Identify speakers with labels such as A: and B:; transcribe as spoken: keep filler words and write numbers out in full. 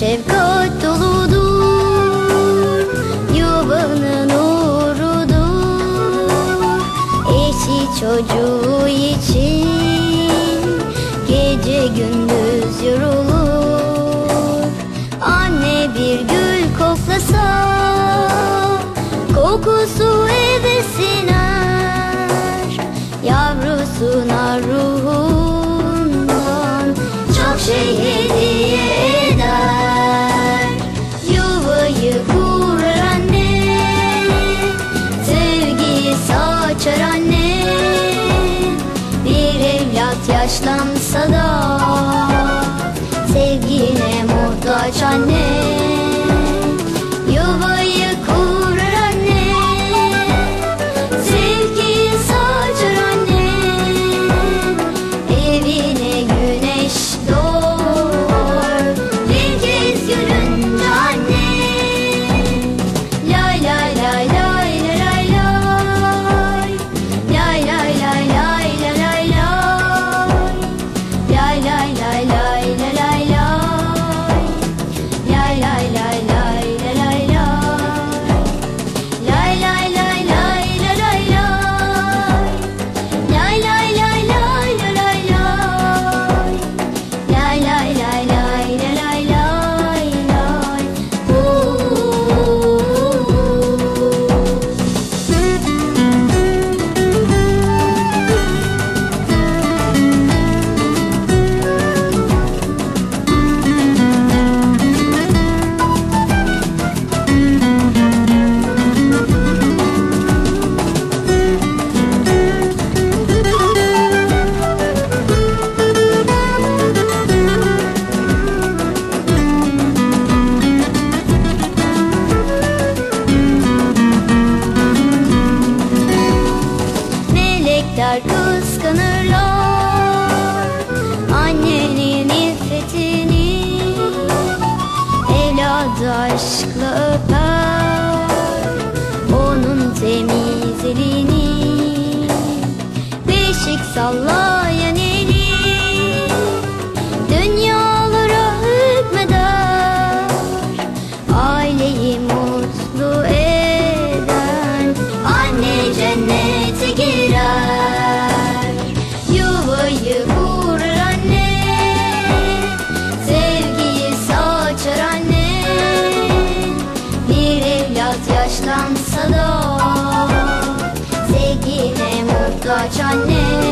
A: şefkat doludur, yuvanın uğrudur. Eşi çocuğu için gece gündüz yorulur. Anne bir gül koklasa kokusu eve siner, yavrusuna ruhundan çok şey hediye eder. Yuvayı kurar anne, sevgiyi saçar anne. Bir evlat yaşlansa da sevgine muhtaç anne. Yuvayı kurar anne, sevgiyi saçar anne. Evine güneş doğar bir kez görünce anne. Lay lay lay lay lay lay, lay lay lay lay lay lay, lay lay lay lay lay lay, lay lay lay lay lay lay, lay lay lay lay lay lay, lay lay lay lay lay lay, lay lay lay lay lay lay lay. Melekler kıskanırlar annenin iffetini, evladı aşkla öper onun temiz elini. Beşik sallayan eli dünyalara hükmeder, aileyi mutlu eden anne cennete girer. Yuvayı kurar anne, sevgiyi saçar anne. Bir evlat yaşlansa da sevgine muhtaç anne.